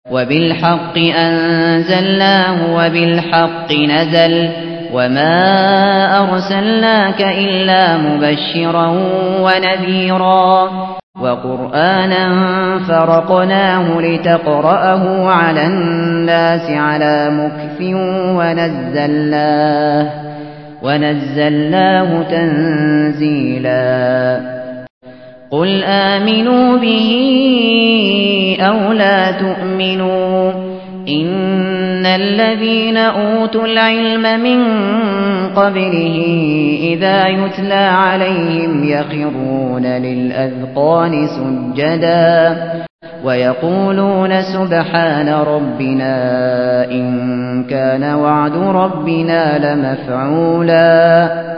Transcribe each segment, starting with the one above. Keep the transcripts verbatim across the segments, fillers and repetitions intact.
وبالحق أنزلناه وبالحق نزل وما أرسلناك إلا مبشرا ونذيرا وقرآنا فرقناه لتقرأه على الناس على مكث ونزلناه, ونزلناه تنزيلا قل آمنوا به أو لا تؤمنوا إن الذين أوتوا العلم من قبله إذا يتلى عليهم يخرون للأذقان سجدا ويقولون سبحان ربنا إن كان وعد ربنا لمفعولا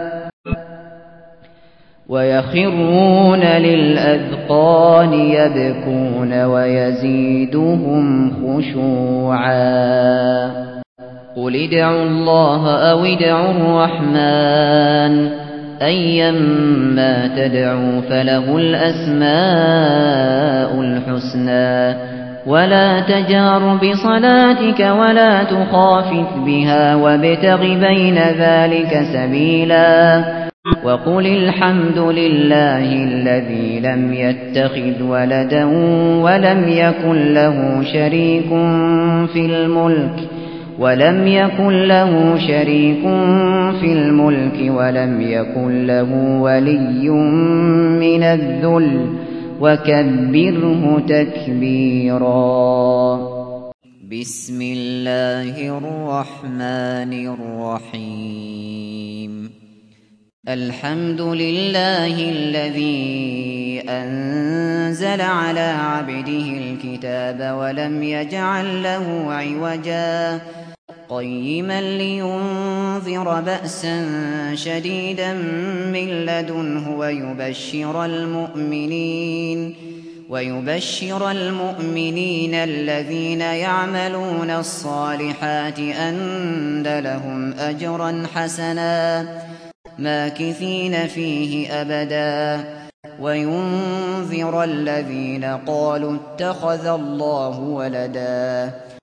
ويخرون للأذقان يبكون ويزيدهم خشوعا قل ادعوا الله أو ادعوا الرحمن أيما تدعوا فله الأسماء الحسنى ولا تجهر بصلاتك ولا تخافت بها وابتغ بين ذلك سبيلا وقل الحمد لله الذي لم يتخذ ولدا ولم يكن له شريك في الملك ولم يكن له شريك في الملك ولم يكن له ولي من الذل وكبره تكبيرا بسم الله الرحمن الرحيم الحمد لله الذي أنزل على عبده الكتاب ولم يجعل له عوجا قيما لينذر بأسا شديدا من لدنه ويبشر المؤمنين ويبشر المؤمنين الذين يعملون الصالحات أن لهم أجرا حسنا ماكثين فيه أبدا وينذر الذين قالوا اتخذ الله ولدا